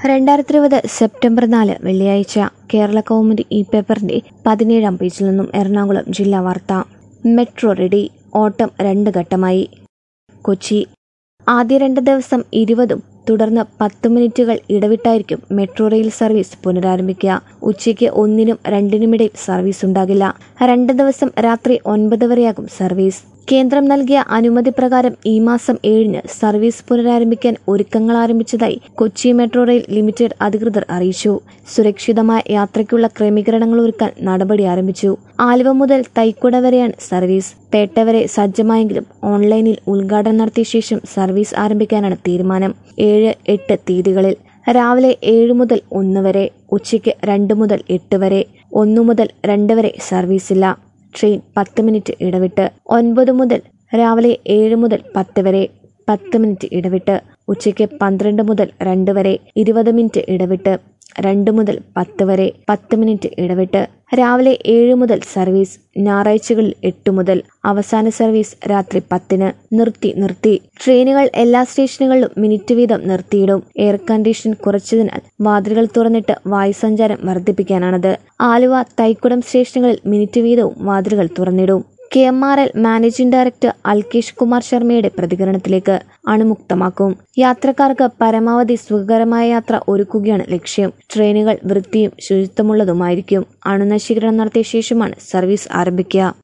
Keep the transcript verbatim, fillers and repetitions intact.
രണ്ടായിരത്തി ഇരുപത് സെപ്റ്റംബർ നാല് വെള്ളിയാഴ്ച കേരള കൗമുദി ഇ പേപ്പറിന്റെ പതിനേഴാം പേജിൽ നിന്നും എറണാകുളം ജില്ലാ വാർത്ത. മെട്രോ റെഡി, ഓട്ടം രണ്ട് ഘട്ടമായി. കൊച്ചി. ആദ്യ രണ്ട് ദിവസം ഇരുപതും തുടർന്ന് പത്ത് മിനിറ്റുകൾ ഇടവിട്ടായിരിക്കും മെട്രോ റെയിൽ സർവീസ് പുനരാരംഭിക്കുക. ഉച്ചയ്ക്ക് ഒന്നിനും രണ്ടിനുമിടയിൽ സർവീസ് ഉണ്ടാകില്ല. രണ്ട് ദിവസം രാത്രി ഒൻപത് വരെയാകും സർവീസ്. കേന്ദ്രം നൽകിയ അനുമതി പ്രകാരം ഈ മാസം ഏഴിന് സർവീസ് പുനരാരംഭിക്കാൻ ഒരുക്കങ്ങൾ ആരംഭിച്ചതായി കൊച്ചി മെട്രോ റെയിൽ ലിമിറ്റഡ് അധികൃതർ അറിയിച്ചു. സുരക്ഷിതമായ യാത്രയ്ക്കുള്ള ക്രമീകരണങ്ങൾ ഒരുക്കാൻ നടപടി ആരംഭിച്ചു. ആലുവ മുതൽ തൈക്കുട വരെയാണ് സർവീസ്. പേട്ട വരെ സജ്ജമായെങ്കിലും ഓൺലൈനിൽ ഉദ്ഘാടനം നടത്തിയ ശേഷം സർവീസ് ആരംഭിക്കാനാണ് തീരുമാനം. ഏഴ് എട്ട് തീയതികളിൽ രാവിലെ ഏഴ് മുതൽ ഒന്ന് വരെ, ഉച്ചയ്ക്ക് രണ്ട് മുതൽ എട്ട് വരെ, ഒന്നു മുതൽ രണ്ട് വരെ സർവീസില്ല. ട്രെയിൻ പത്ത് മിനിറ്റ് ഇടവിട്ട്. ഒൻപത് മുതൽ രാവിലെ ഏഴ് മുതൽ പത്ത് വരെ, പത്ത് മിനിറ്റ് ഇടവിട്ട്. ഉച്ചയ്ക്ക് പന്ത്രണ്ട് മുതൽ രണ്ട് വരെ, ഇരുപത് മിനിറ്റ് ഇടവിട്ട്. രണ്ട് മുതൽ പത്ത് വരെ, പത്ത് മിനിറ്റ് ഇടവിട്ട്. രാവിലെ ഏഴ് മുതൽ സർവീസ്. ഞായറാഴ്ചകളിൽ എട്ട് മുതൽ. അവസാന സർവീസ് രാത്രി പത്തിന്. നിർത്തി നിർത്തി ട്രെയിനുകൾ എല്ലാ സ്റ്റേഷനുകളിലും മിനിറ്റ് വീതം നിർത്തിയിടും. എയർ കണ്ടീഷൻ കുറച്ചതിനാൽ വാതിലുകൾ തുറന്നിട്ട് വായുസഞ്ചാരം വർദ്ധിപ്പിക്കാനാണത്. ആലുവ, തൈക്കുടം സ്റ്റേഷനുകളിൽ മിനിറ്റ് വീതവും വാതിലുകൾ തുറന്നിടും. K M R L managing director Alkesh Kumar ശർമ്മയുടെ പ്രതികരണത്തിലേക്ക്. അണുമുക്തമാക്കും. യാത്രക്കാർക്ക് പരമാവധി സുഖകരമായ യാത്ര ഒരുക്കുകയാണ് ലക്ഷ്യം. ട്രെയിനുകൾ വൃത്തിയും ശുചിത്വമുള്ളതുമായിരിക്കും. അണുനശീകരണം നടത്തിയ ശേഷമാണ് സർവീസ് ആരംഭിക്കുക.